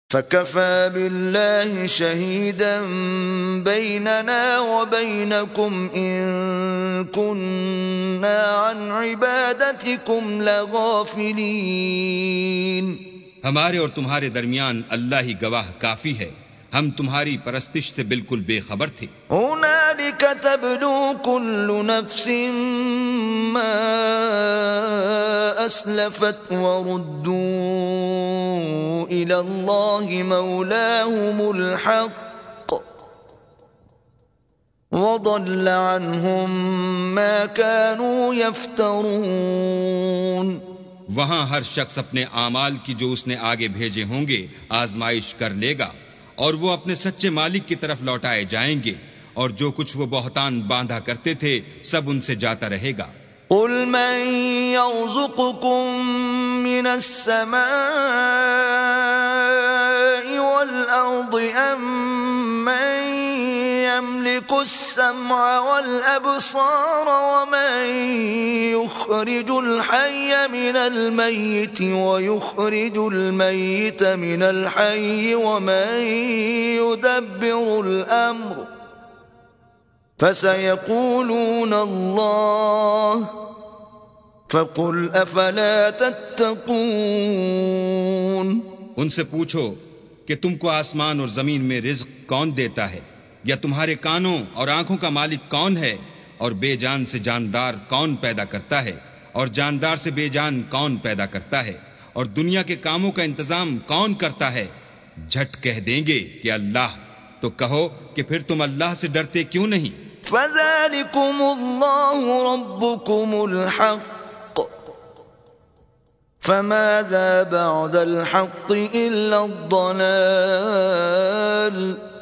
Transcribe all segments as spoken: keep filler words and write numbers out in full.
فَكَفَى بِاللَّهِ شَهِيدًا بَيْنَنَا وَبَيْنَكُمْ إِن كُنَّا عَنْ عِبَادَتِكُمْ لَغَافِلِينَ۔ ہمارے اور تمہارے درمیان اللہ ہی گواہ کافی ہے، ہم تمہاری پرستش سے بالکل بے خبر تھے۔ هُنَالِكَ تَبْلُو كُلُّ نَفْسٍ مَا أَسْلَفَتْ وَرُدُّوا إِلَى اللَّهِ مَوْلَاهُمُ الْحَقِّ وَضَلَّ عَنْهُمْ مَا كَانُوا يَفْتَرُونَ۔ وہاں ہر شخص اپنے اعمال کی جو اس نے آگے بھیجے ہوں گے آزمائش کر لے گا، اور وہ اپنے سچے مالک کی طرف لوٹائے جائیں گے، اور جو کچھ وہ بہتان باندھا کرتے تھے سب ان سے جاتا رہے گا۔ قُلْ مَن يَرْزُقُكُم مِّنَ السَّمَاءِ وَالْأَرْضِ أَمَّن يَمْلِكُ السَّمْعَ وَالْأَبْصَارَ وَمَن يُخْرِجُ الْحَيَّ مِنَ الْمَيِّتِ وَيُخْرِجُ الْمَيِّتَ مِنَ الْحَيِّ وَمَن يُدَبِّرُ الْأَمْرَ فَسَيَقُولُونَ اللَّهُ فَقُلْ أَفَلَا تَتَّقُونَ۔ ان سے پوچھو کہ تم کو آسمان اور زمین میں رزق کون دیتا ہے، یا تمہارے کانوں اور آنکھوں کا مالک کون ہے، اور بے جان سے جاندار کون پیدا کرتا ہے، اور جاندار سے بے جان کون پیدا کرتا ہے، اور دنیا کے کاموں کا انتظام کون کرتا ہے؟ جھٹ کہہ دیں گے کہ اللہ، تو کہو کہ پھر تم اللہ سے ڈرتے کیوں نہیں؟ فَذَلِكُمُ اللَّهُ رَبُّكُمُ الْحَقُّ فَمَاذَا بَعْدَ الْحَقِّ إِلَّا الضَّلَالُ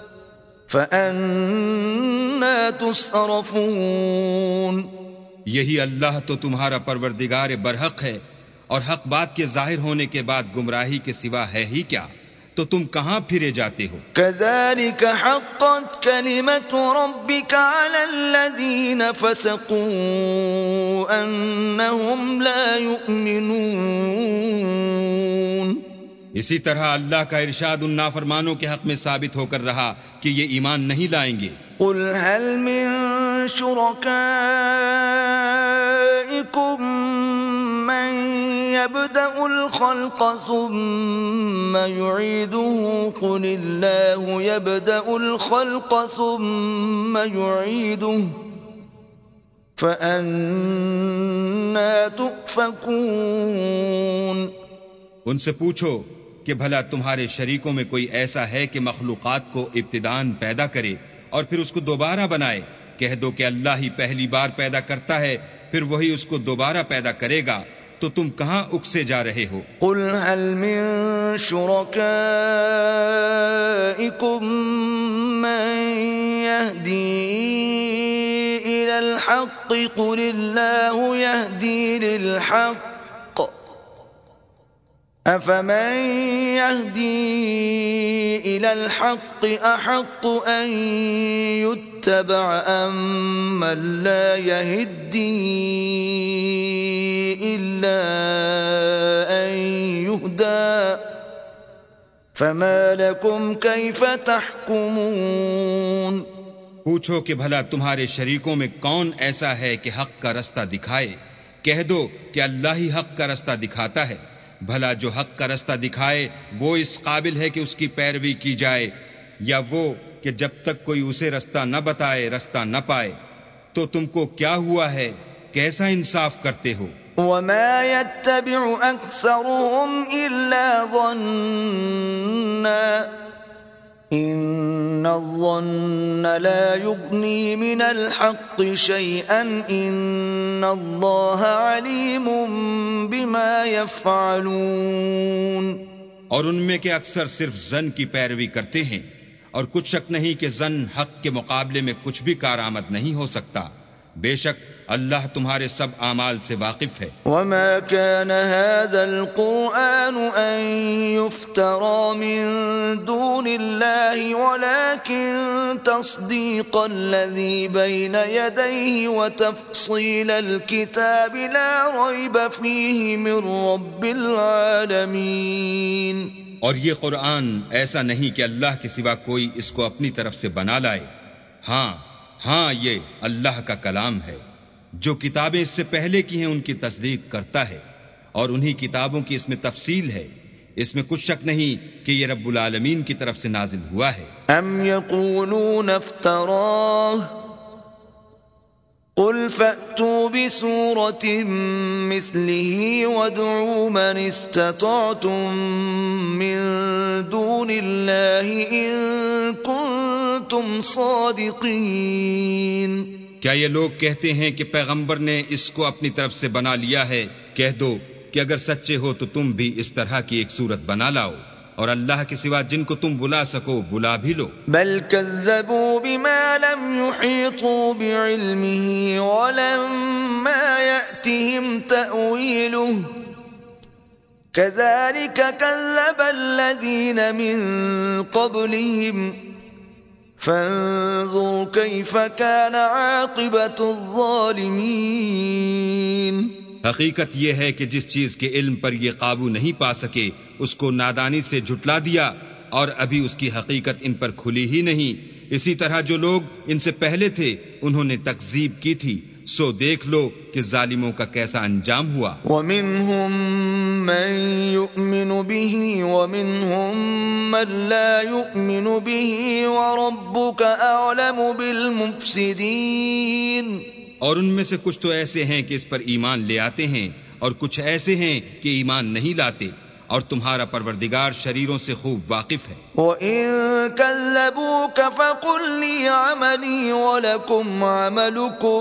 فَأَنَّى تُصْرَفُونَ۔ یہی اللہ تو تمہارا پروردگار برحق ہے، اور حق بات کے ظاہر ہونے کے بعد گمراہی کے سوا ہے ہی کیا، تو تم کہاں پھرے جاتے ہو؟ كَذَلِكَ حَقَّتْ كَلِمَةُ رَبِّكَ عَلَى الَّذِينَ فَسَقُوا أَنَّهُمْ لَا يُؤْمِنُونَ۔ اسی طرح اللہ کا ارشاد ان نافرمانوں کے حق میں ثابت ہو کر رہا کہ یہ ایمان نہیں لائیں گے۔ قُلْ هَلْ مِن شُرَكَائِكُم مَّن يَبْدَأُ الْخَلْقَ ثُمَّ يُعِيدُهُ قُلِ اللَّهُ يَبْدَأُ الْخَلْقَ ثُمَّ يُعِيدُهُ فَأَنَّى تُؤْفَكُونَ۔ ان سے پوچھو کہ بھلا تمہارے شریکوں میں کوئی ایسا ہے کہ مخلوقات کو ابتداءً پیدا کرے اور پھر اس کو دوبارہ بنائے؟ کہہ دو کہ اللہ ہی پہلی بار پیدا کرتا ہے، پھر وہی اس کو دوبارہ پیدا کرے گا، تو تم کہاں اکسے جا رہے ہو؟ قُلْ هَلْ مِن شُرَكَائِكُم مَّن يَهْدِي إِلَى الْحَقِّ قُلِ اللَّهُ يَهْدِي لِلْحَقِّ أَفَمَن يَهْدِي إِلَى الْحَقِّ أَحَقُّ أَن يُتَّبَعَ أَمَّن لَّا يَهِدِّي إِلَّا أَن يُهْدَىٰ فَمَا لَكُمْ كَيْفَ تَحْكُمُونَ۔ پوچھو کہ بھلا تمہارے شریکوں میں کون ایسا ہے کہ حق کا رستہ دکھائے؟ کہہ دو کہ اللہ ہی حق کا رستہ دکھاتا ہے۔ بھلا جو حق کا رستہ دکھائے وہ اس قابل ہے کہ اس کی پیروی کی جائے، یا وہ کہ جب تک کوئی اسے رستہ نہ بتائے رستہ نہ پائے؟ تو تم کو کیا ہوا ہے، کیسا انصاف کرتے ہو؟ وَمَا يَتَّبِعُ أَكْثَرُهُمْ إِلَّا ظَنًّا إِنَّ الظَّنَّ لَا يُغْنِي مِنَ الْحَقِّ شَيْئًا إِنَّ اللَّهَ عَلِيمٌ بِمَا يَفْعَلُونَ۔ اور ان میں کے اکثر صرف ظن کی پیروی کرتے ہیں، اور کچھ شک نہیں کہ ظن حق کے مقابلے میں کچھ بھی کارآمد نہیں ہو سکتا۔ بے شک اللہ تمہارے سب اعمال سے واقف ہے۔ وَمَا كَانَ هَذَا الْقُرْآنُ أَن يُفْتَرَىٰ مِن دُونِ اللَّهِ وَلَٰكِن تَصْدِيقَ الَّذِي بَيْنَ يَدَيْهِ وَتَفْصِيلَ الْكِتَابِ لَا رَيْبَ فِيهِ مِن رَّبِّ الْعَالَمِينَ۔ اور یہ قرآن ایسا نہیں کہ اللہ کے سوا کوئی اس کو اپنی طرف سے بنا لائے، ہاں ہاں یہ اللہ کا کلام ہے، جو کتابیں اس سے پہلے کی ہیں ان کی تصدیق کرتا ہے، اور انہی کتابوں کی اس میں تفصیل ہے، اس میں کچھ شک نہیں کہ یہ رب العالمین کی طرف سے نازل ہوا ہے۔ ام یقولون افتراہ قل فأتوا بسورة مثله وادعوا من استطعتم من دون الله إن كنتم صادقين۔ کیا یہ لوگ کہتے ہیں کہ پیغمبر نے اس کو اپنی طرف سے بنا لیا ہے؟ کہہ دو کہ اگر سچے ہو تو تم بھی اس طرح کی ایک صورت بنا لاؤ، اور اللہ کے سوا جن کو تم بلا سکو بلا بھی لو۔ بل كذبوا بما لم يحيطوا بعلمه ولما يأتهم تأويله كذلك كذب الذين من قبلهم فانظروا كيف كان عاقبة الظالمين۔ حقیقت یہ ہے کہ جس چیز کے علم پر یہ قابو نہیں پا سکے اس کو نادانی سے جھٹلا دیا، اور ابھی اس کی حقیقت ان پر کھلی ہی نہیں۔ اسی طرح جو لوگ ان سے پہلے تھے انہوں نے تکذیب کی تھی، سو دیکھ لو کہ ظالموں کا کیسا انجام ہوا۔ وَمِنْهُمْ مَنْ يُؤْمِنُ بِهِ وَمِنْهُمْ مَنْ لَا يُؤْمِنُ بِهِ وَرَبُّكَ أَعْلَمُ بِالْمُفْسِدِينَ۔ اور ان میں سے کچھ تو ایسے ہیں کہ اس پر ایمان لے آتے ہیں، اور کچھ ایسے ہیں کہ ایمان نہیں لاتے، اور تمہارا پروردگار شریروں سے خوب واقف ہے۔ وَإِن كَذَّبُوكَ فَقُلْ لِي عَمَلِي وَلَكُمْ عَمَلُكُمْ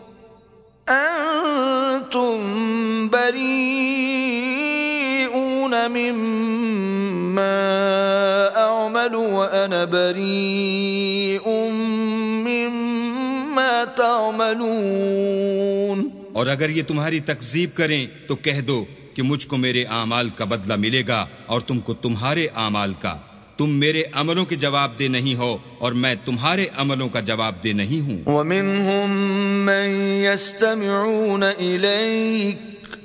أَنْتُمْ بَرِيئُونَ مِمَّا أَعْمَلُ وَأَنَا بَرِيءٌ مِّمَّا تَعْمَلُونَ۔ اور اگر یہ تمہاری تکذیب کریں تو کہہ دو کہ مجھ کو میرے اعمال کا بدلہ ملے گا اور تم کو تمہارے اعمال کا، تم میرے عملوں کے جواب دہ نہیں ہو اور میں تمہارے عملوں کا جواب دہ نہیں ہوں۔ وَمِنْهُمْ مَنْ يَسْتَمِعُونَ إِلَيْكَ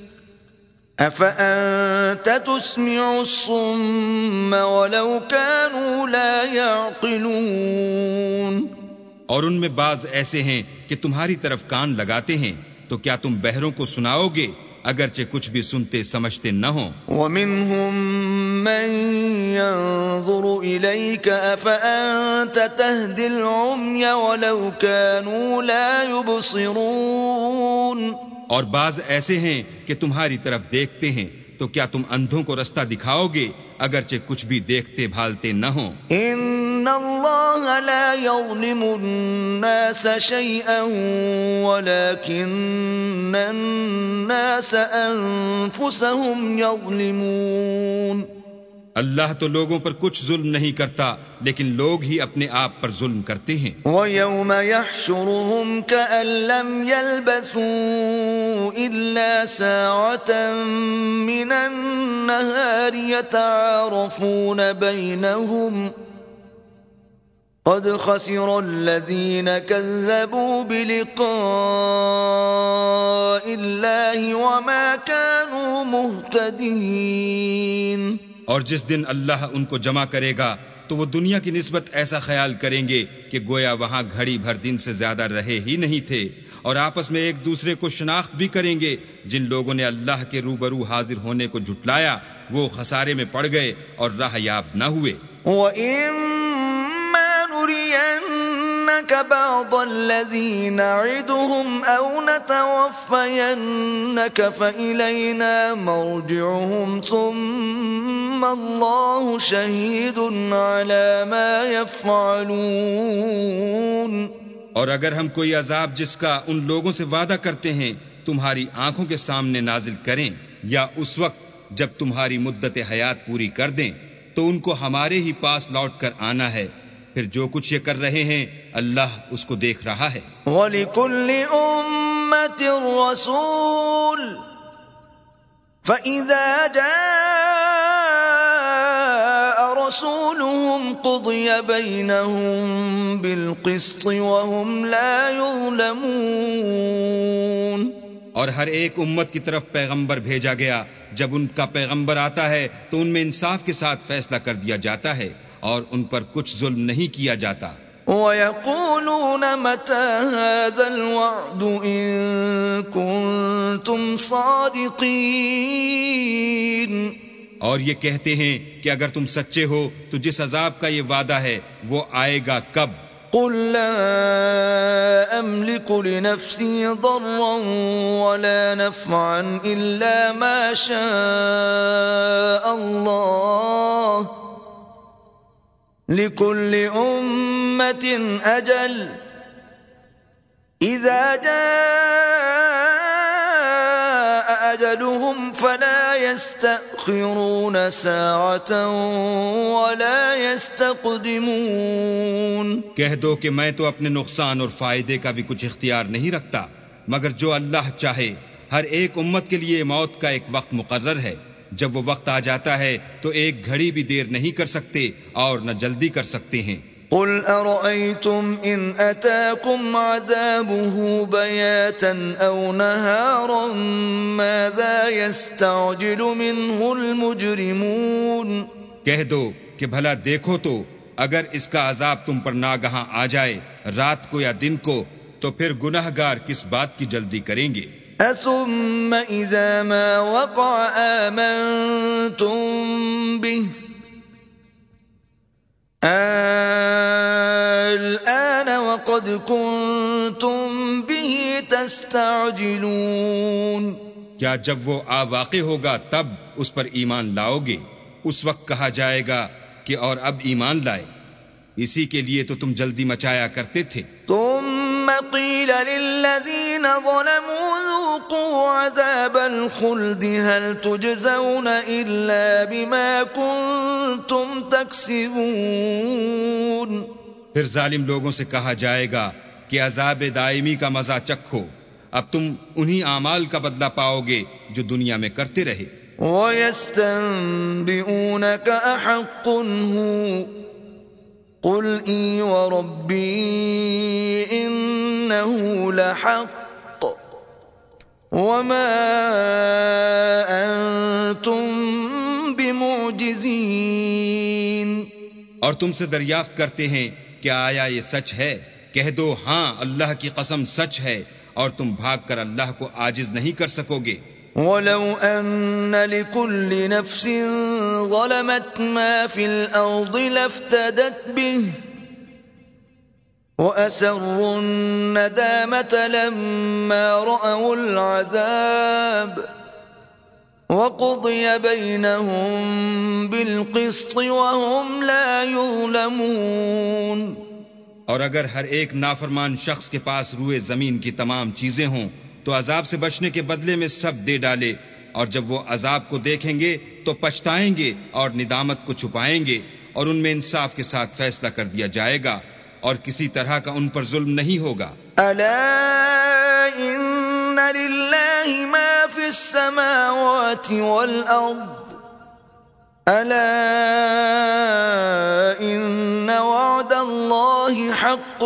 أَفَأَنْتَ تُسْمِعُ الصُّمَّ وَلَوْ كَانُوا لَا يَعْقِلُونَ۔ اور ان میں بعض ایسے ہیں کہ تمہاری طرف کان لگاتے ہیں، تو کیا تم بہروں کو سناؤ گے اگرچہ کچھ بھی سنتے سمجھتے نہ ہوں۔ وَمِنْهُمْ مَنْ يَنظُرُ إِلَيْكَ أَفَأَنْتَ تَهْدِي الْعُمْيَ وَلَوْ كَانُوا لَا يُبْصِرُونَ۔ اور بعض ایسے ہیں کہ تمہاری طرف دیکھتے ہیں، تو کیا تم اندھوں کو رستہ دکھاؤ گے اگرچہ کچھ بھی دیکھتے بھالتے نہ ہوں۔ إِنَّ اللَّهَ لَا يَظْلِمُ النَّاسَ شَيْئًا وَلَكِنَّ النَّاسَ أَنفُسَهُمْ يَظْلِمُونَ۔ اللہ تو لوگوں پر کچھ ظلم نہیں کرتا، لیکن لوگ ہی اپنے آپ پر ظلم کرتے ہیں۔ وَيَوْمَ يَحْشُرُهُمْ كَأَن لَّمْ يَلْبَثُوا إِلَّا سَاعَةً مِّنَ النَّهَارِ يَتَعَارَفُونَ بَيْنَهُمْ قَدْ خَسِرَ الَّذِينَ كَذَّبُوا بِلِقَاءِ اللَّهِ وَمَا كَانُوا مُهْتَدِينَ۔ اور جس دن اللہ ان کو جمع کرے گا تو وہ دنیا کی نسبت ایسا خیال کریں گے کہ گویا وہاں گھڑی بھر دن سے زیادہ رہے ہی نہیں تھے، اور آپس میں ایک دوسرے کو شناخت بھی کریں گے۔ جن لوگوں نے اللہ کے روبرو حاضر ہونے کو جھٹلایا وہ خسارے میں پڑ گئے اور راہ یاب نہ ہوئے۔ وَإِمَّا نُرِيَنَّكَ بَعْضَ الَّذِي نَعِدُهُمْ أَوْ نَتَوَفَّيَنَّكَ فَإِلَيْنَا مَرْجِعُهُمْ ثُمَّ اللَّهُ شَهِيدٌ عَلَى مَا يَفْعَلُونَ۔ اور اگر ہم کوئی عذاب جس کا ان لوگوں سے وعدہ کرتے ہیں تمہاری آنکھوں کے سامنے نازل کریں، یا اس وقت جب تمہاری مدت حیات پوری کر دیں، تو ان کو ہمارے ہی پاس لوٹ کر آنا ہے، پھر جو کچھ یہ کر رہے ہیں اللہ اس کو دیکھ رہا ہے۔ وَلِكُلِّ أُمَّةٍ رَسُولٌ فَإِذَا جَاءَ رَسُولُهُمْ قُضِيَ بَيْنَهُم بِالْقِسْطِ وَهُمْ لَا يُظْلَمُونَ۔ اور ہر ایک امت کی طرف پیغمبر بھیجا گیا، جب ان کا پیغمبر آتا ہے تو ان میں انصاف کے ساتھ فیصلہ کر دیا جاتا ہے اور ان پر کچھ ظلم نہیں کیا جاتا۔ وَيَقُولُونَ مَتَى هَذَا الْوَعْدُ إِن كُنتُمْ صَادِقِينَ، اور یہ کہتے ہیں کہ اگر تم سچے ہو تو جس عذاب کا یہ وعدہ ہے وہ آئے گا کب؟ قُل لَّا أَمْلِكُ لِنَفْسِي ضَرًّا وَلَا نَفْعًا إِلَّا مَا شَاءَ اللَّهُ لِكُلِّ أُمَّةٍ أَجَلٌ إِذَا جَاءَ أَجَلُهُمْ فَلَا يَسْتَأْخِرُونَ سَاعَةً وَلَا يَسْتَقْدِمُونَ۔ کہہ دو کہ میں تو اپنے نقصان اور فائدے کا بھی کچھ اختیار نہیں رکھتا، مگر جو اللہ چاہے۔ ہر ایک امت کے لیے موت کا ایک وقت مقرر ہے، جب وہ وقت آ جاتا ہے تو ایک گھڑی بھی دیر نہیں کر سکتے اور نہ جلدی کر سکتے ہیں۔ قُلْ أَرَأَيْتُمْ إِنْ أَتَاكُمْ عَذَابُهُ بَيَاتًا أَوْ نَهَارًا مَاذَا يَسْتَعْجِلُ مِنْهُ الْمُجْرِمُونَ۔ کہہ دو کہ بھلا دیکھو تو اگر اس کا عذاب تم پر ناگہاں آ جائے رات کو یا دن کو تو پھر گناہگار کس بات کی جلدی کریں گے؟ أَثُمَّ إِذَا مَا وَقَعَ آمَنْتُمْ بِهِ الآن وقد كنتم به تستعجلون۔ کیا جب وہ آ واقع ہوگا تب اس پر ایمان لاؤ گے؟ اس وقت کہا جائے گا کہ اور اب ایمان لائے، اسی کے لیے تو تم جلدی مچایا کرتے تھے۔ ثم قيل للذين ظلموا ذوقوا عذاب الخلد هل تجزون إلا بما كنتم تكسبون۔ پھر ظالم لوگوں سے کہا جائے گا کہ عذاب دائمی کا مزہ چکھو، اب تم انہی اعمال کا بدلہ پاؤ گے جو دنیا میں کرتے رہے۔ وَيَسْتَنبِئُونَكَ أَحَقٌّ هُوَ قُلْ إِي وَرَبِّي إِنَّهُ لَحَقٌّ وَمَا أَنْتُمْ بِمُعْجِزِينَ۔ اور تم سے دریافت کرتے ہیں کہ آیا یہ سچ ہے؟ کہہ دو ہاں اللہ کی قسم سچ ہے، اور تم بھاگ کر اللہ کو عاجز نہیں کر سکو گے۔ وَلَوْ أَنَّ لِكُلِّ نَفْسٍ ظَلَمَتْ مَا فِي الْأَرْضِ لَافْتَدَتْ بِهِ وَأَسَرُّوا النَّدَامَةَ لَمَّا رَأَوُا الْعَذَابَ وَقُضِيَ بَيْنَهُم بِالْقِسْطِ وَهُمْ لَا يُظْلَمُونَ۔ اور اگر ہر ایک نافرمان شخص کے پاس روئے زمین کی تمام چیزیں ہوں تو عذاب سے بچنے کے بدلے میں سب دے ڈالے، اور جب وہ عذاب کو دیکھیں گے تو پچھتائیں گے اور ندامت کو چھپائیں گے، اور ان میں انصاف کے ساتھ فیصلہ کر دیا جائے گا، اور کسی طرح کا ان پر ظلم نہیں ہوگا۔ الا ان للہ ما فی السماوات والارض الا ان وعد اللہ حق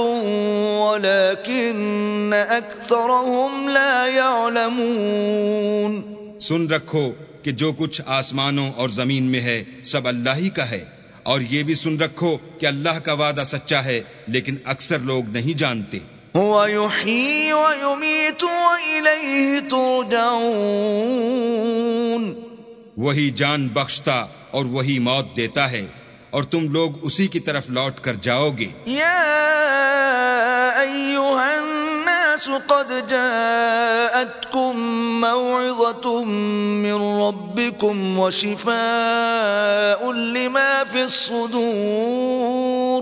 ولكن اکثرهم لا يعلمون۔ سن رکھو کہ جو کچھ آسمانوں اور زمین میں ہے سب اللہ ہی کا ہے، اور یہ بھی سن رکھو کہ اللہ کا وعدہ سچا ہے لیکن اکثر لوگ نہیں جانتے۔ هو يحيي ويميت وإليه ترجعون۔ وہی جان بخشتا اور وہی موت دیتا ہے، اور تم لوگ اسی کی طرف لوٹ کر جاؤ گے۔ یا ایھا الناس قد جاءتکم موعظة من ربکم وشفاء لما في الصدور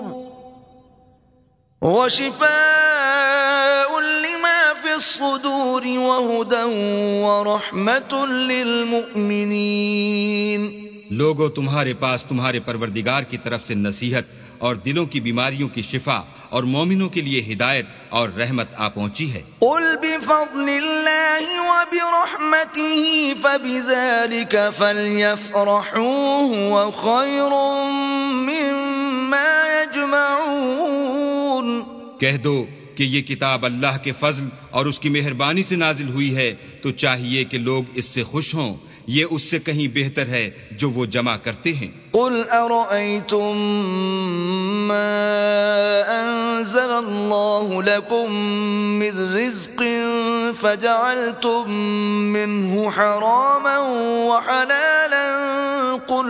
وشفاء لما في الصدور وهدى ورحمة للمؤمنين۔ لوگوں تمہارے پاس تمہارے پروردگار کی طرف سے نصیحت اور دلوں کی بیماریوں کی شفا اور مومنوں کے لیے ہدایت اور رحمت آ پہنچی ہے۔ قل بفضل اللہ وبرحمته فبذلك فليفرحوا هو خير مما يجمعون۔ کہہ دو کہ یہ کتاب اللہ کے فضل اور اس کی مہربانی سے نازل ہوئی ہے تو چاہیے کہ لوگ اس سے خوش ہوں، یہ اس سے کہیں بہتر ہے جو وہ جمع کرتے ہیں۔ قل ارأيتم ما انزل الله لكم من رزق فجعلتم منه حراما وحلالا قل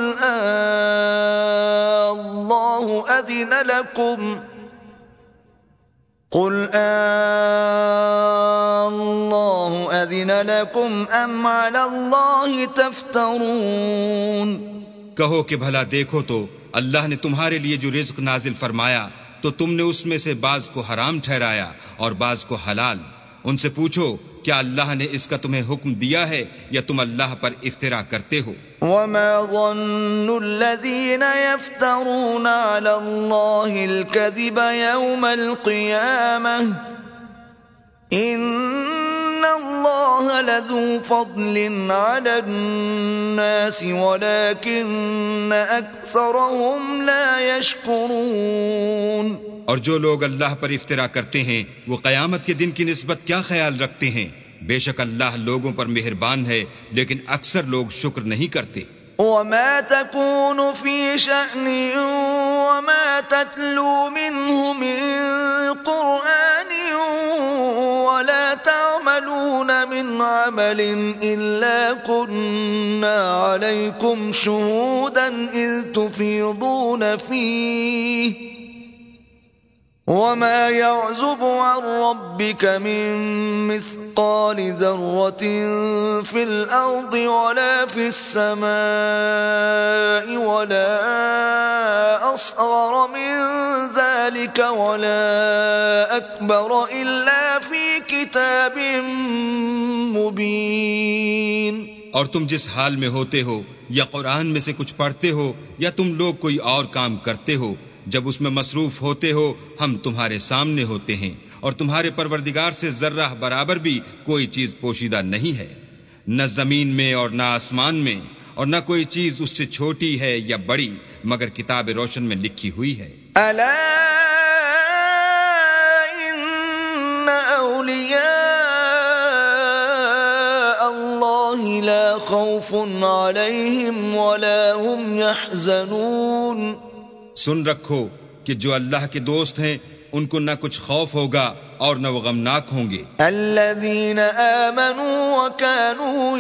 الله اذن لكم قل الله اذن لكم ام على الله تفترون۔ کہو کہ بھلا دیکھو تو اللہ نے تمہارے لیے جو رزق نازل فرمایا تو تم نے اس میں سے بعض کو حرام ٹھہرایا اور بعض کو حلال۔ ان سے پوچھو کیا اللہ نے اس کا تمہیں حکم دیا ہے یا تم اللہ پر افترا کرتے ہو؟ وما ظن الذين يفترون على الله الكذب يوم القيامة ان الله لذو فضل على الناس ولكن اكثرهم لا يشكرون۔ اور جو لوگ اللہ پر افترا کرتے ہیں وہ قیامت کے دن کی نسبت کیا خیال رکھتے ہیں؟ بے شک اللہ لوگوں پر مہربان ہے لیکن اکثر لوگ شکر نہیں کرتے۔ وما تكون في شأن وما تتلو منه من قرآن ولا تعملون من عمل إلا كنا عليكم شهودا إذ تفيضون فيه وما يعزب عن ربك من مثقال ذرة في الأرض ولا في السماء ولا أصغر من ذلك ولا أكبر إلا في كتاب مبين۔ اور تم جس حال میں ہوتے ہو یا قرآن میں سے کچھ پڑھتے ہو یا تم لوگ کوئی اور کام کرتے ہو، جب اس میں مصروف ہوتے ہو ہم تمہارے سامنے ہوتے ہیں اور تمہارے پروردگار سے ذرہ برابر بھی کوئی چیز پوشیدہ نہیں ہے، نہ زمین میں اور نہ آسمان میں، اور نہ کوئی چیز اس سے چھوٹی ہے یا بڑی مگر کتاب روشن میں لکھی ہوئی ہے۔ الا ان اولیاء اللہ لا خوف علیہم ولا هم يحزنون۔ سن رکھو کہ جو اللہ کے دوست ہیں ان کو نہ کچھ خوف ہوگا اور نہ وہ غمناک ہوں گے۔ الذین آمنوا وکانوا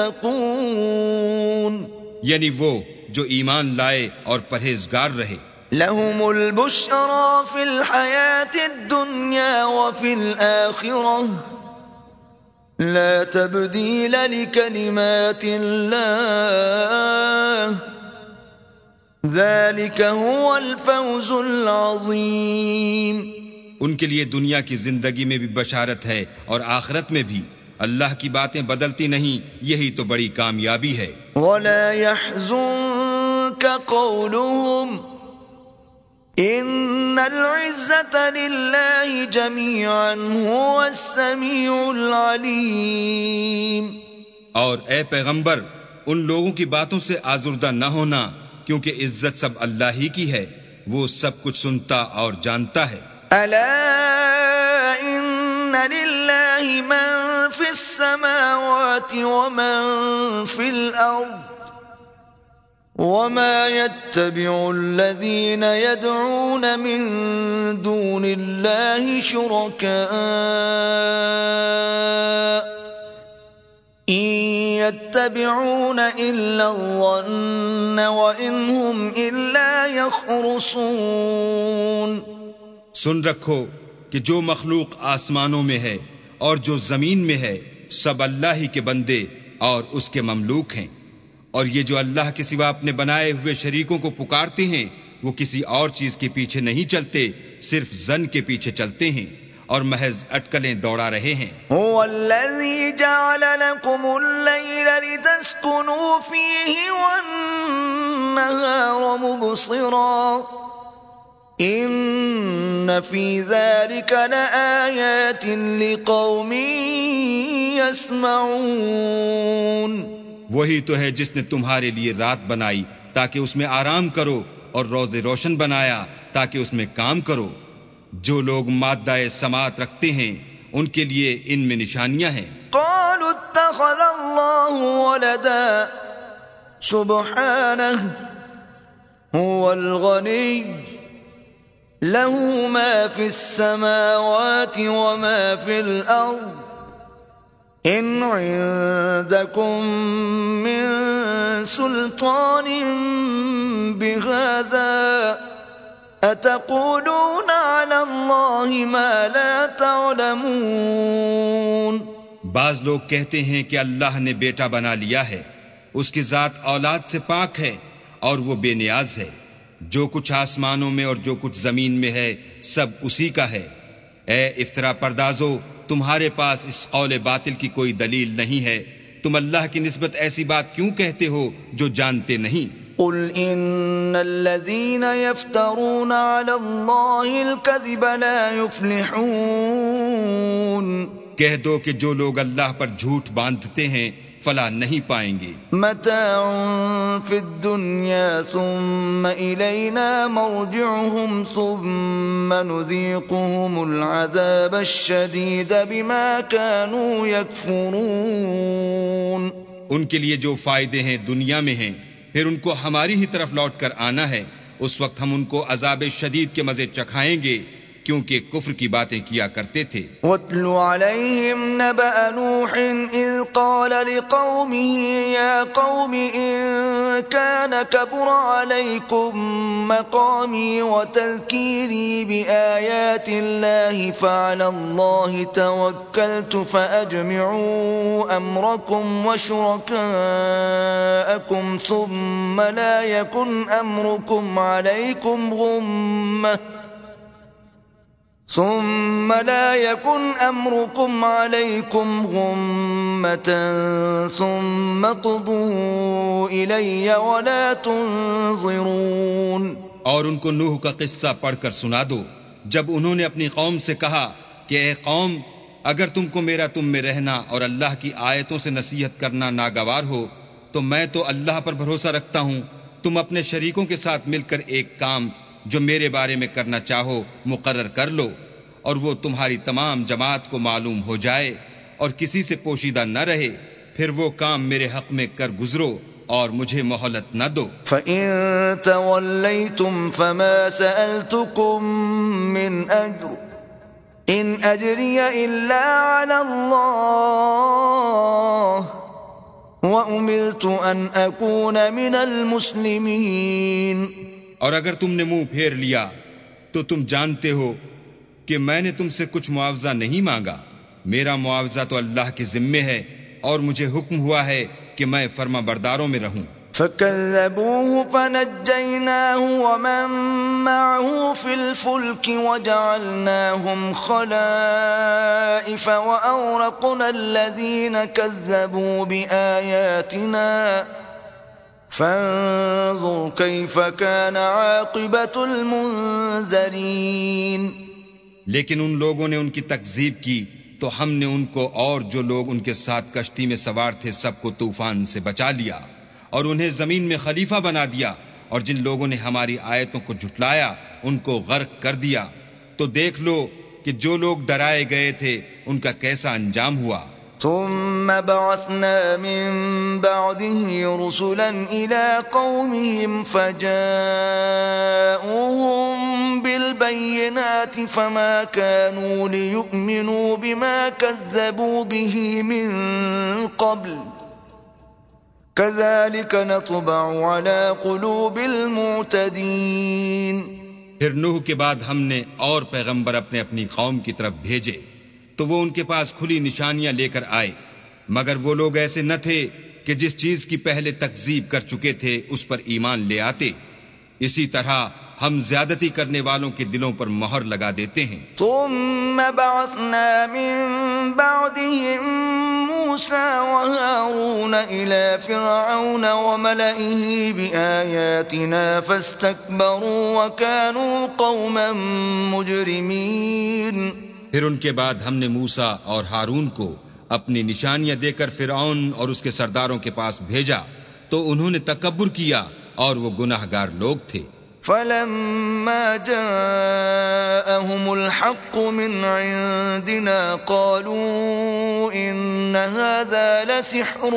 یتقون، یعنی وہ جو ایمان لائے اور پرہیزگار رہے۔ لهم البشرى فی الحیاة الدنیا وفی الآخرة لا تبدیل لکلمات اللہ ذلك هو الفوز العظیم۔ ان کے لیے دنیا کی زندگی میں بھی بشارت ہے اور آخرت میں بھی، اللہ کی باتیں بدلتی نہیں، یہی تو بڑی کامیابی ہے۔ ولا يحزنك قولهم ان العزة لله جميعا هو السميع العليم۔ اور اے پیغمبر ان لوگوں کی باتوں سے آزردہ نہ ہونا، کیونکہ عزت سب اللہ ہی کی ہے، وہ سب کچھ سنتا اور جانتا ہے۔ الا ان للہ من فی السماوات ومن فی الارض وما يتبع الذین يدعون من دون اللہ شرکاء إن يتبعون إلا الظن وإن هم إلا يخرصون۔ سن رکھو کہ جو مخلوق آسمانوں میں ہے اور جو زمین میں ہے سب اللہ ہی کے بندے اور اس کے مملوک ہیں، اور یہ جو اللہ کے سوا اپنے بنائے ہوئے شریکوں کو پکارتے ہیں وہ کسی اور چیز کے پیچھے نہیں چلتے، صرف ظن کے پیچھے چلتے ہیں اور محض اٹکلیں دوڑا رہے ہیں۔ هو الذي جعل لكم الليل لتسكنوا فيه والنهار مبصرا ان في ذلك لآيات لقوم يسمعون۔ وہی تو ہے جس نے تمہارے لیے رات بنائی تاکہ اس میں آرام کرو اور روز روشن بنایا تاکہ اس میں کام کرو، جو لوگ مادہ سماعت رکھتے ہیں ان کے لیے ان میں نشانیاں ہیں۔ قالوا اتخذ الله ولدا سبحانه هو الغني له ما في السماوات وما في الأرض إن عندكم من سلطان بهذا أتقولون على الله ما لا تعلمون۔ بعض لوگ کہتے ہیں کہ اللہ نے بیٹا بنا لیا ہے، اس کی ذات اولاد سے پاک ہے اور وہ بے نیاز ہے، جو کچھ آسمانوں میں اور جو کچھ زمین میں ہے سب اسی کا ہے۔ اے افطرا پردازو، تمہارے پاس اس قول باطل کی کوئی دلیل نہیں ہے، تم اللہ کی نسبت ایسی بات کیوں کہتے ہو جو جانتے نہیں؟ قل ان الذين يفترون على الله الكذب لا يفلحون۔ کہہ دو کہ جو لوگ اللہ پر جھوٹ باندھتے ہیں فلاح نہیں پائیں گے۔ متاع فی الدنیا ثم الینا مرجعهم ثم نذیقهم العذاب الشدید بما كانوا یکفرون۔ ان کے لیے جو فائدے ہیں دنیا میں ہیں، پھر ان کو ہماری ہی طرف لوٹ کر آنا ہے، اس وقت ہم ان کو عذاب شدید کے مزے چکھائیں گے کیونکہ کفر کی باتیں کیا کرتے تھے۔ وَاتْلُ عَلَيْهِمْ نَبَأَ نُوحٍ إِذْ قَالَ لِقَوْمِهِ يَا قَوْمِ إِن كَانَ كَبُرَ عَلَيْكُمْ مَقَامِي وَتَذْكِيرِي بِآيَاتِ اللَّهِ فَعَلَى اللَّهِ تَوَكَّلْتُ فَأَجْمِعُوا أَمْرَكُمْ وَشُرَكَاءَكُمْ ثُمَّ لَا يَكُنْ أَمْرُكُمْ عَلَيْكُمْ غُمَّةً ثم لا يكن أمركم عليكم غمة ثم قضوا إلي ولا تنظرون۔ اور ان کو نوح کا قصہ پڑھ کر سنا دو جب انہوں نے اپنی قوم سے کہا کہ اے قوم، اگر تم کو میرا تم میں رہنا اور اللہ کی آیتوں سے نصیحت کرنا ناگوار ہو تو میں تو اللہ پر بھروسہ رکھتا ہوں، تم اپنے شریکوں کے ساتھ مل کر ایک کام جو میرے بارے میں کرنا چاہو مقرر کر لو، اور وہ تمہاری تمام جماعت کو معلوم ہو جائے اور کسی سے پوشیدہ نہ رہے، پھر وہ کام میرے حق میں کر گزرو اور مجھے مہلت نہ دو۔ فَإِن تَوَلَّيْتُمْ فَمَا سَأَلْتُكُم مِّنْ أَجْرٍ إِنْ أَجْرِيَ إِلَّا عَلَى اللَّهِ وَأُمِرْتُ أَنْ أَكُونَ مِنَ الْمُسْلِمِينَ۔ اور اگر تم نے منہ پھیر لیا تو تم جانتے ہو کہ میں نے تم سے کچھ معاوضہ نہیں مانگا، میرا معاوضہ تو اللہ کے ذمے ہے اور مجھے حکم ہوا ہے کہ میں فرما برداروں میں رہوں۔ فَكَذَّبُوهُ فَنَجَّيْنَاهُ وَمَن مَّعَهُ فِي الْفُلْكِ وَجَعَلْنَاهُمْ خَلَائِفَ وَأَغْرَقْنَا الَّذِينَ كَذَّبُوا بِآيَاتِنَا فَانظُرْ كَيْفَ كَانَ عَاقِبَةُ الْمُنذَرِينَ۔ لیکن ان لوگوں نے ان کی تکذیب کی تو ہم نے ان کو اور جو لوگ ان کے ساتھ کشتی میں سوار تھے سب کو طوفان سے بچا لیا اور انہیں زمین میں خلیفہ بنا دیا، اور جن لوگوں نے ہماری آیتوں کو جھٹلایا ان کو غرق کر دیا۔ تو دیکھ لو کہ جو لوگ ڈرائے گئے تھے ان کا کیسا انجام ہوا۔ ثم بعثنا من بعده رسلا إلى قومهم فجاءوهم بالبينات فما كانوا ليؤمنوا بما كذبوا به من قبل كذلك نطبع على قلوب المعتدين۔ پھر نوح کے بعد ہم نے اور پیغمبر اپنے اپنی قوم کی طرف بھیجے تو وہ ان کے پاس کھلی نشانیاں لے کر آئے، مگر وہ لوگ ایسے نہ تھے کہ جس چیز کی پہلے تکذیب کر چکے تھے اس پر ایمان لے آتے۔ اسی طرح ہم زیادتی کرنے والوں کے دلوں پر مہر لگا دیتے ہیں۔ ثم بعثنا من بعدهم موسى وهارون إلى فرعون وملئه بآياتنا فاستكبروا وكانوا قوما مجرمين۔ پھر ان کے بعد ہم نے موسیٰ اور ہارون کو اپنی نشانیاں دے کر فرعون اور اس کے سرداروں کے پاس بھیجا تو انہوں نے تکبر کیا اور وہ گناہگار لوگ تھے۔ فلما جاءهم الحق من عندنا قالوا إن هذا لسحر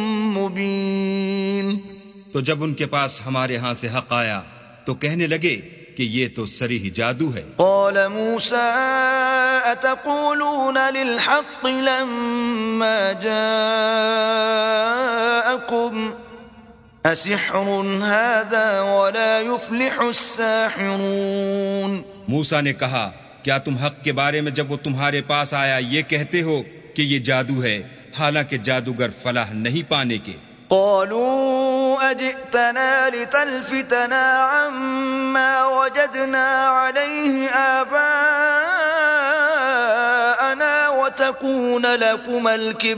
مبين. تو جب ان کے پاس ہمارے ہاں سے حق آیا تو کہنے لگے کہ یہ تو صریح جادو ہے. قال موسى أتقولون للحق لما جاءكم أسحر هذا ولا يفلح الساحرون. موسیٰ نے کہا کیا تم حق کے بارے میں جب وہ تمہارے پاس آیا یہ کہتے ہو کہ یہ جادو ہے حالانکہ جادوگر فلاح نہیں پانے کے. قالوا أجئتنا لتلفتنا عما وجدنا عليه آباءنا وتكون لكما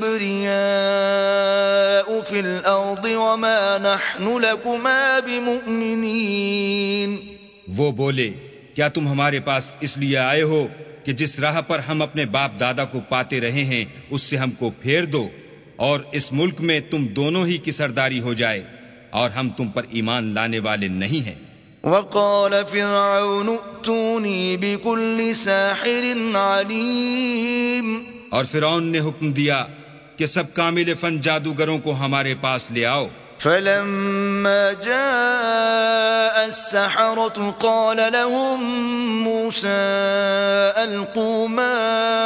الكبرياء في الأرض وما نحن لكما بمؤمنين. وہ بولے کیا تم ہمارے پاس اس لیے آئے ہو کہ جس راہ پر ہم اپنے باپ دادا کو پاتے رہے ہیں اس سے ہم کو پھیر دو اور اس ملک میں تم دونوں ہی کی سرداری ہو جائے اور ہم تم پر ایمان لانے والے نہیں ہیں. وقال فرعون ائتوني بكل ساحر عليم. اور فرعون نے حکم دیا کہ سب کامل فن جادوگروں کو ہمارے پاس لے آؤ. فلما جاء السحرة قال لهم موسى ألقوا ما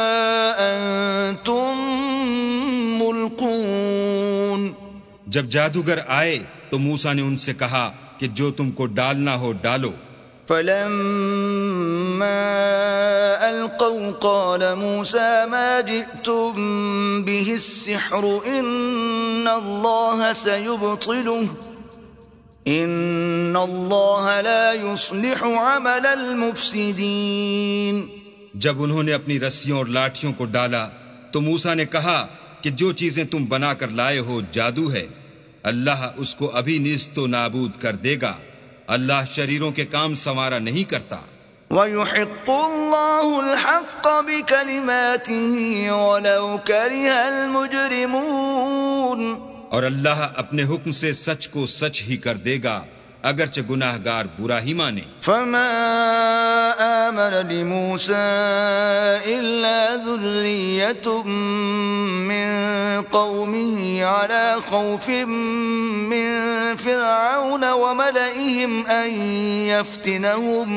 أنتم ملقون. جب جادوگر آئے تو موسیٰ نے ان سے کہا کہ جو تم کو ڈالنا ہو ڈالو. فلما ألقوا قال موسى ما جئتم به السحر إن الله سيبطله إن الله لا يصلح عمل المفسدين. جب انہوں نے اپنی رسیوں اور لاٹھیوں کو ڈالا تو موسیٰ نے کہا کہ جو چیزیں تم بنا کر لائے ہو جادو ہے اللہ اس کو ابھی نیست و نابود کر دے گا. اللہ شریروں کے کام سنوارا نہیں کرتا. وَيُحِقُّ اللَّهُ الْحَقَّ بِكَلِمَاتِهِ وَلَوْ كَرِهَ الْمُجْرِمُونَ. اور اللہ اپنے حکم سے سچ کو سچ ہی کر دے گا اگرچہ گناہگار برا ہی مانے. فما آمن لموسى إلا ذرية من قومه على خوف من فرعون وملئهم أن يفتنهم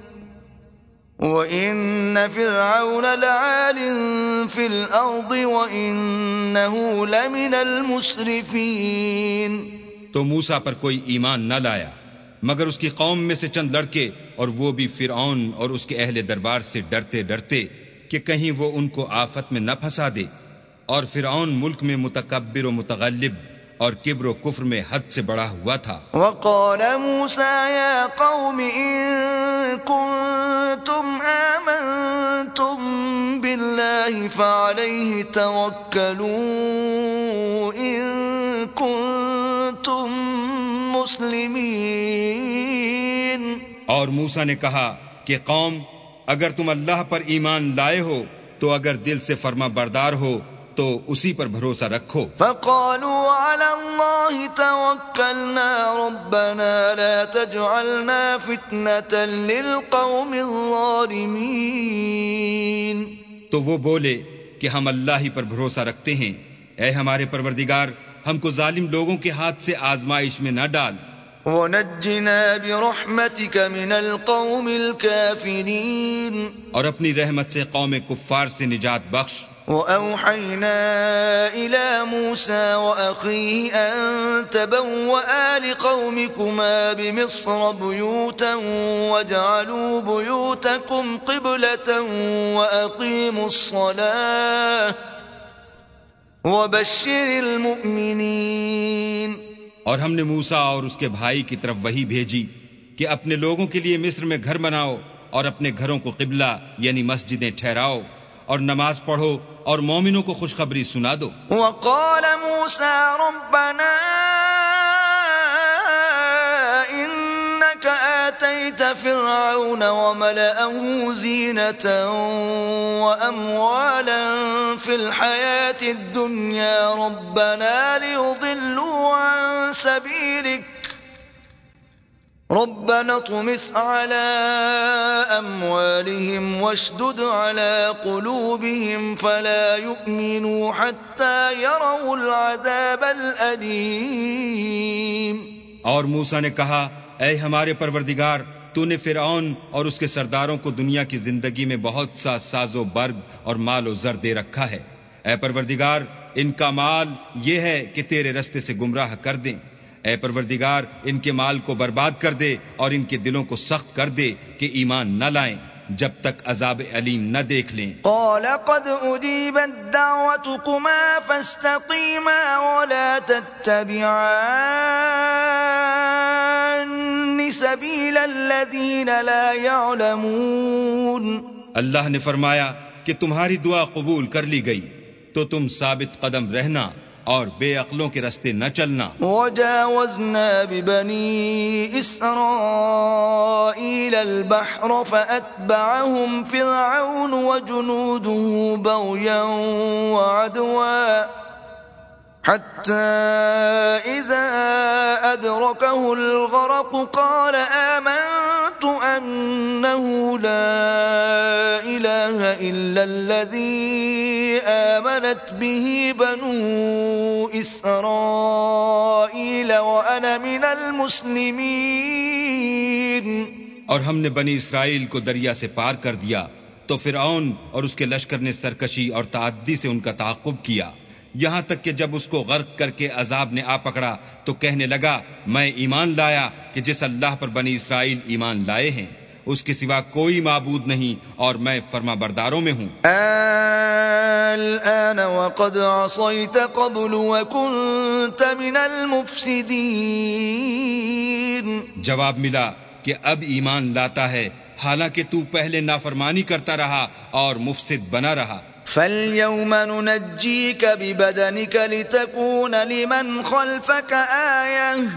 وَإِنَّ فِرْعَوْنَ لَعَالٍ فِي الْأَرْضِ وَإِنَّهُ لَمِنَ الْمُسْرِفِينَ. تو موسیٰ پر کوئی ایمان نہ لایا مگر اس کی قوم میں سے چند لڑکے اور وہ بھی فرعون اور اس کے اہل دربار سے ڈرتے ڈرتے کہ کہیں وہ ان کو آفت میں نہ پھنسا دے. اور فرعون ملک میں متکبر و متغلب اور کبر و کفر میں حد سے بڑا ہوا تھا. وقال موسى يا قوم إن كنتم آمنتم بالله فعليه توكلوا إن كنتم مسلمين. اور موسیٰ نے کہا کہ قوم اگر تم اللہ پر ایمان لائے ہو تو اگر دل سے فرما بردار ہو تو اسی پر بھروسہ رکھو. فقالوا على الله توكلنا ربنا لا تجعلنا فتنة للقوم الظالمين. تو وہ بولے کہ ہم اللہ ہی پر بھروسہ رکھتے ہیں اے ہمارے پروردگار ہم کو ظالم لوگوں کے ہاتھ سے آزمائش میں نہ ڈال. وَنَجِّنَا بِرَحْمَتِكَ مِنَ الْقَوْمِ الْكَافِرِينَ. اور اپنی رحمت سے قوم کفار سے نجات بخش. وَأَوْحَيْنَا إِلَى مُوسَى وَأَخِيهِ أَن تَبَوَّآ لِقَوْمِكُمَا بِمِصْرَ بُيُوتًا وَاجْعَلُوا بُيُوتَكُمْ قِبْلَةً وَأَقِيمُوا الصَّلَاةَ وَبَشِّرِ الْمُؤْمِنِينَ. اور ہم نے موسیٰ اور اس کے بھائی کی طرف وحی بھیجی کہ اپنے لوگوں کے لیے مصر میں گھر بناؤ اور اپنے گھروں کو قبلہ یعنی مسجدیں ٹھہراؤ اور نماز پڑھو اور مومنوں کو خوشخبری سنا دو. وقال موسى ربنا إنك آتيت فرعون وملأه زينة وأموالا في الحياة الدنيا ربنا ليضلوا عن سبيلك ربنا اطمس على أموالهم واشدد على قلوبهم فلا يؤمنوا حتى يروا العذاب الأليم. اور موسیٰ نے کہا اے ہمارے پروردگار تو نے فرعون اور اس کے سرداروں کو دنیا کی زندگی میں بہت سا ساز و برگ اور مال و زر دے رکھا ہے. اے پروردگار ان کا مال یہ ہے کہ تیرے رستے سے گمراہ کر دیں. اے پروردگار ان کے مال کو برباد کر دے اور ان کے دلوں کو سخت کر دے کہ ایمان نہ لائیں جب تک عذاب علیم نہ دیکھ لیں. قال قد أجيبت دعوتكما فاستقيما ولا تتبعان سبيل الذين لا يعلمون. اللہ نے فرمایا کہ تمہاری دعا قبول کر لی گئی تو تم ثابت قدم رہنا اور بے عقلوں کے رستے نہ چلنا. وجاوزنا ببني إسرائيل البحر فأتبعهم فرعون وجنوده بغيا وعدوا حتى إذا أدركه الغرق قال آمنت أنه لا إله إلا الذي آمنت به بنو إسرائيل وأنا من المسلمين. اور ہم نے بنی اسرائیل کو دریا سے پار کر دیا تو فرعون اور اس کے لشکر نے سرکشی اور تعدی سے ان کا تعاقب کیا یہاں تک کہ جب اس کو غرق کر کے عذاب نے آ پکڑا تو کہنے لگا میں ایمان لایا کہ جس اللہ پر بنی اسرائیل ایمان لائے ہیں اس کے سوا کوئی معبود نہیں اور میں فرما برداروں میں ہوں. الآن وقد عصيت قبل وكنت من المفسدين. جواب ملا کہ اب ایمان لاتا ہے حالانکہ تو پہلے نافرمانی کرتا رہا اور مفسد بنا رہا. فَالْيَوْمَ نُنَجِّيكَ بِبَدَنِكَ لِتَكُونَ لِمَنْ خَلْفَكَ آيَةً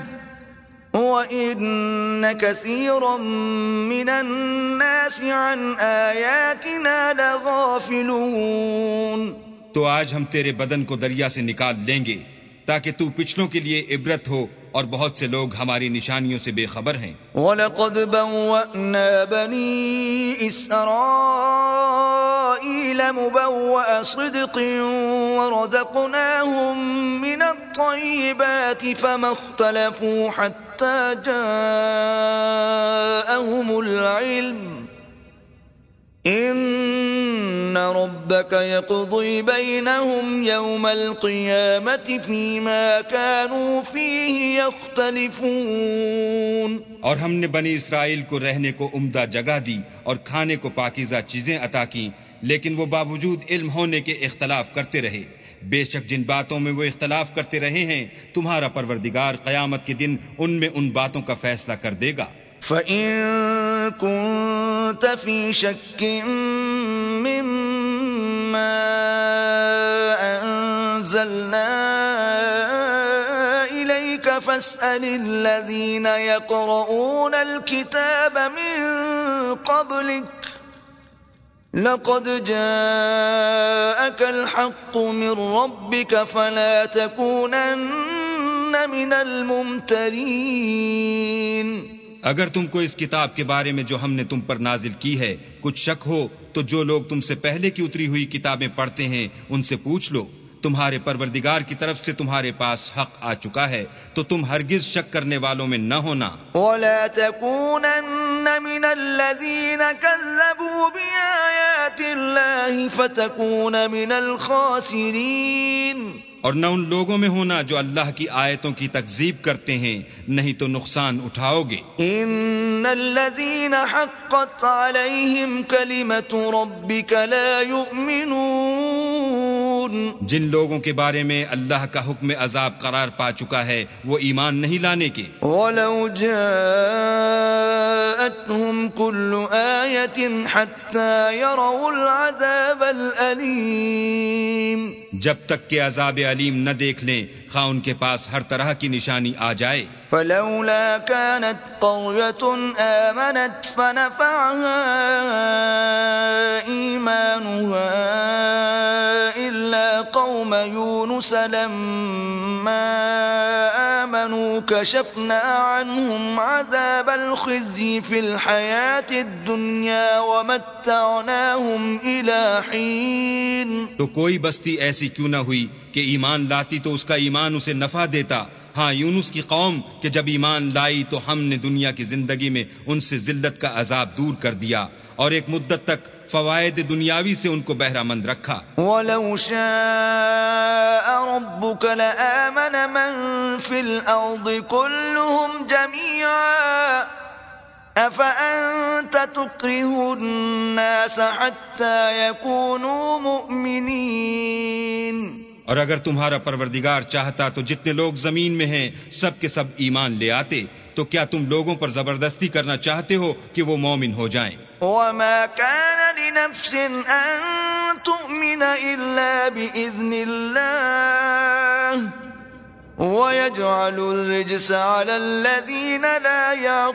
وَإِنَّ كَثِيرًا مِّنَ النَّاسِ عَنْ آيَاتِنَا لَغَافِلُونَ. تو آج ہم تیرے بدن کو دریا سے نکال لیں گے تاکہ تو پچھلوں کے لیے عبرت ہو اور بہت سے لوگ ہماری نشانیوں سے بے خبر ہیں. وَلَقَدْ بَوَّأْنَا بَنِي إِسْرَائِيلَ مُبَوَّأَ صِدْقٍ وَرَزَقْنَاهُمْ مِنَ الطَّيِّبَاتِ فَمَا اخْتَلَفُوا حَتَّى جَاءَهُمُ الْعِلْمُ إِنَّ رَبَّكَ يَقْضِي بَيْنَهُمْ يَوْمَ الْقِيَامَةِ فِيمَا كَانُوا فِيهِ يَخْتَلِفُونَ. اور ہم نے بنی اسرائیل کو رہنے کو عمدہ جگہ دی اور کھانے کو پاکیزہ چیزیں عطا کی لیکن وہ باوجود علم ہونے کے اختلاف کرتے رہے. بے شک جن باتوں میں وہ اختلاف کرتے رہے ہیں تمہارا پروردگار قیامت کے دن ان میں ان باتوں کا فیصلہ کر دے گا. فَإِن كُنتَ فِي شَكٍّ مِّمَّا أَنزَلْنَا إِلَيْكَ فَاسْأَلِ الَّذِينَ يَقْرَؤُونَ الْكِتَابَ مِن قَبْلِكَ لَقَدْ جَاءَكَ الْحَقُّ مِن رَّبِّكَ فَلَا تَكُونَنَّ مِنَ الْمُمْتَرِينَ. اگر تم کو اس کتاب کے بارے میں جو ہم نے تم پر نازل کی ہے کچھ شک ہو تو جو لوگ تم سے پہلے کی اتری ہوئی کتابیں پڑھتے ہیں ان سے پوچھ لو. تمہارے پروردگار کی طرف سے تمہارے پاس حق آ چکا ہے تو تم ہرگز شک کرنے والوں میں نہ ہونا. وَلَا تَكُونَنَّ مِنَ الَّذِينَ كَذَّبُوا بِآيَاتِ اللَّهِ فَتَكُونَ مِنَ الْخَاسِرِينَ. اور نہ ان لوگوں میں ہونا جو اللہ کی آیتوں کی تکذیب کرتے ہیں نہیں تو نقصان اٹھاؤ گے. ان الذين حقت عليهم كلمة ربك لا يؤمنون. جن لوگوں کے بارے میں اللہ کا حکم عذاب قرار پا چکا ہے وہ ایمان نہیں لانے کے. ولو جاءتهم كل آية حتى يروا العذاب الأليم. جب تک کہ عذاب علیم نہ دیکھ لیں خواہ ان کے پاس ہر طرح کی نشانی آ جائے. فلولا كانت قرية آمنت فنفعها إيمانها إلا إلا قوم يونس لما آمنوا كشفنا عنهم عذاب الخزي في الحياة الدنيا ومتعناهم إلى حين. تو کوئی بستی ایسی کیوں نہ ہوئی کہ ایمان لاتی تو اس کا ایمان اسے نفع دیتا. ہاں یونس کی قوم کہ جب ایمان لائی تو ہم نے دنیا کی زندگی میں ان سے ذلت کا عذاب دور کر دیا اور ایک مدت تک فوائد دنیاوی سے ان کو بہرہ مند رکھا. وَلَوْ شَاءَ رَبُّكَ لَآمَنَ مَن فِي الْأَرْضِ كُلُّهُمْ جَمِيعًا أَفَأَنْتَ تُكْرِهُ النَّاسَ حَتَّى يَكُونُوا مُؤْمِنِينَ. اور اگر تمہارا پروردگار چاہتا تو جتنے لوگ زمین میں ہیں سب کے سب ایمان لے آتے. تو کیا تم لوگوں پر زبردستی کرنا چاہتے ہو کہ وہ مومن ہو جائیں؟ وَمَا كَانَ لِنَفْسٍ أَن تُؤْمِنَ إِلَّا بِإِذْنِ اللَّهِ وَيَجْعَلُ الرِّجْسَ عَلَى الَّذِينَ لَا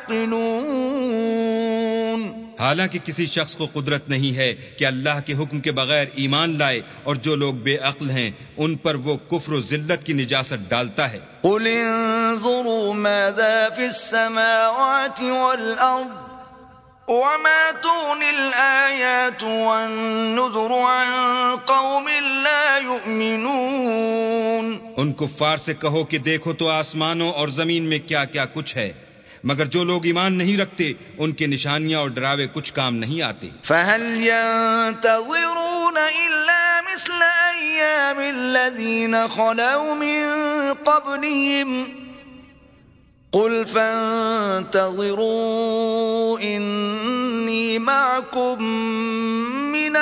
يَعْقِلُونَ. حالانکہ کسی شخص کو قدرت نہیں ہے کہ اللہ کے حکم کے بغیر ایمان لائے، اور جو لوگ بے عقل ہیں ان پر وہ کفر و ذلت کی نجاست ڈالتا ہے. قُلِ انظُرُوا مَاذَا فِي السَّمَاوَاتِ وَالْأَرْضِ وَمَا تُغْنِي الْآيَاتُ وَالنُّذُرُ عَن قَوْمٍ لَا يُؤْمِنُونَ. ان کفار سے کہو کہ دیکھو تو آسمانوں اور زمین میں کیا کیا کچھ ہے، مگر جو لوگ ایمان نہیں رکھتے ان کے نشانیاں اور ڈراوے کچھ کام نہیں آتے. فَهَلْ يَنتَظِرُونَ إِلَّا مِثْلَ أَيَّامِ الَّذِينَ خَلَوْا مِن قَبْلِهِمْ قُلْ فَانتَظِرُوا إِنِّي مَعَكُمْ مِنَ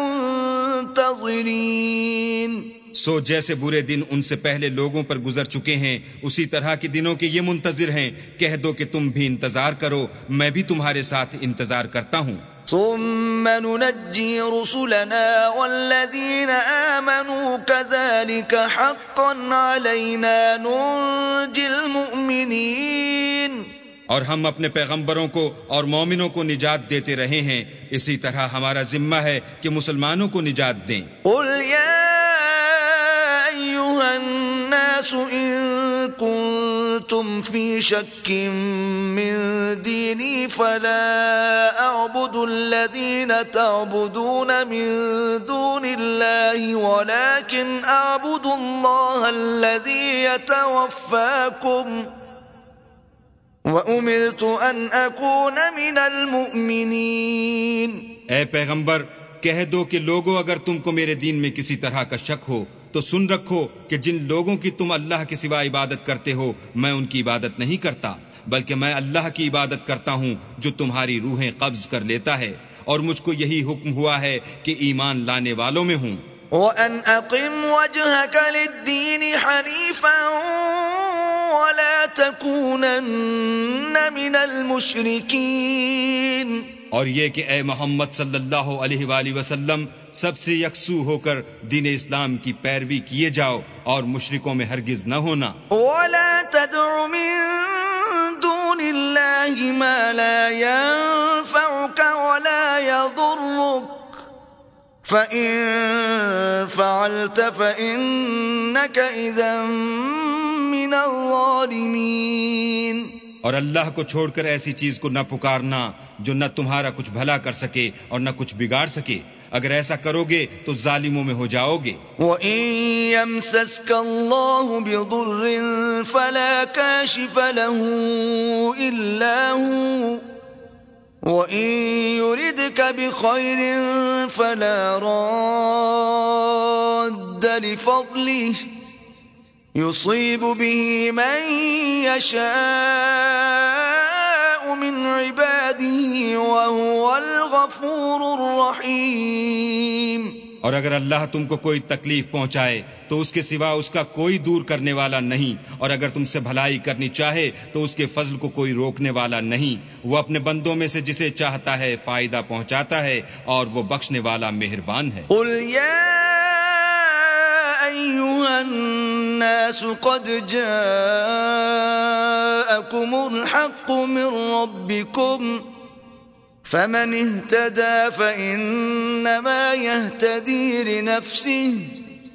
الْمُنتَظِرِينَ. سو جیسے برے دن ان سے پہلے لوگوں پر گزر چکے ہیں اسی طرح کے دنوں کے یہ منتظر ہیں. کہہ دو کہ تم بھی انتظار کرو، میں بھی تمہارے ساتھ انتظار کرتا ہوں. ثم ننجي رسلنا والذين آمنوا كذلك حقا علينا ننجي المؤمنين. اور ہم اپنے پیغمبروں کو اور مومنوں کو نجات دیتے رہے ہیں، اسی طرح ہمارا ذمہ ہے کہ مسلمانوں کو نجات دیں. قل يا أيها الناس إن كنتم في شك من ديني فلا أعبد الذين تعبدون من دون الله ولكن أعبد الله الذي يتوفاكم وَأُمِرْتُ أَنْ أَكُونَ مِنَ الْمُؤْمِنِينَ. اے پیغمبر کہہ دو کہ لوگو اگر تم کو میرے دین میں کسی طرح کا شک ہو تو سن رکھو کہ جن لوگوں کی تم اللہ کے سوا عبادت کرتے ہو میں ان کی عبادت نہیں کرتا، بلکہ میں اللہ کی عبادت کرتا ہوں جو تمہاری روحیں قبض کر لیتا ہے، اور مجھ کو یہی حکم ہوا ہے کہ ایمان لانے والوں میں ہوں. وَأَنْ أَقِمْ وَجْهَكَ لِلدِّينِ حَنِيفًا وَلَا تَكُونَنَّ مِنَ الْمُشْرِكِينَ. اور یہ کہ اے محمد صلی اللہ علیہ وآلہ وسلم سب سے یکسو ہو کر دین اسلام کی پیروی کیے جاؤ اور مشرکوں میں ہرگز نہ ہونا. وَلَا تَدْعُ مِن دُونِ اللَّهِ مَا لَا يَنفَعُكَ وَلَا يَضُرُّكَ فَإِن فَعَلْتَ فَإِنَّكَ إِذًا مِّنَ الظَّالِمِينَ. اور اللہ کو چھوڑ کر ایسی چیز کو نہ پکارنا جو نہ تمہارا کچھ بھلا کر سکے اور نہ کچھ بگاڑ سکے، اگر ایسا کرو گے تو ظالموں میں ہو جاؤ گے. وَإِن يَمْسَسْكَ اللَّهُ بِضُرٍّ فَلَا كَاشِفَ لَهُ إِلَّا هُوَ وَإِن يُرِدْكَ بِخَيْرٍ فَلَا رَادَّ لِفَضْلِهِ يُصِيبُ بِهِ مَن يَشَاءُ مِنْ عِبَادِهِ وَهُوَ الْغَفُورُ الرَّحِيمُ. اور اگر اللہ تم کو کوئی تکلیف پہنچائے تو اس کے سوا اس کا کوئی دور کرنے والا نہیں، اور اگر تم سے بھلائی کرنی چاہے تو اس کے فضل کو کوئی روکنے والا نہیں. وہ اپنے بندوں میں سے جسے چاہتا ہے فائدہ پہنچاتا ہے اور وہ بخشنے والا مہربان ہے. قل یا ایھا الناس قد جاءکم الحق من ربکم فمن اهتدى فإنما يهتدي لنفسه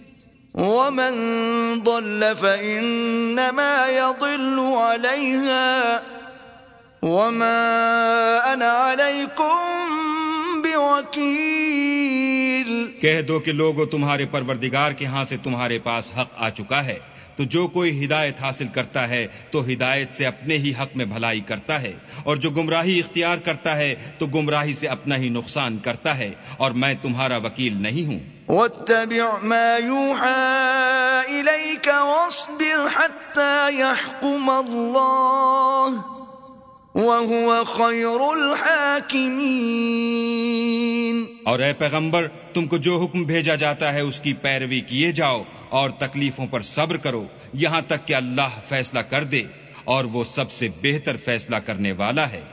ومن ضل فإنما يضل عليها وما أنا عليكم بوكيل۔ کہہ دو کہ لوگو تمہارے پروردگار کے ہاں سے تمہارے پاس حق آ چکا ہے، تو جو کوئی ہدایت حاصل کرتا ہے تو ہدایت سے اپنے ہی حق میں بھلائی کرتا ہے، اور جو گمراہی اختیار کرتا ہے تو گمراہی سے اپنا ہی نقصان کرتا ہے، اور میں تمہارا وکیل نہیں ہوں۔ واتبع ما يوحى إليك واصبر حتى يحكم الله وهو خير الحاكمين۔ اور اے پیغمبر، تم کو جو حکم بھیجا جاتا ہے اس کی پیروی کیے جاؤ اور تکلیفوں پر صبر کرو یہاں تک کہ اللہ فیصلہ کر دے، اور وہ سب سے بہتر فیصلہ کرنے والا ہے۔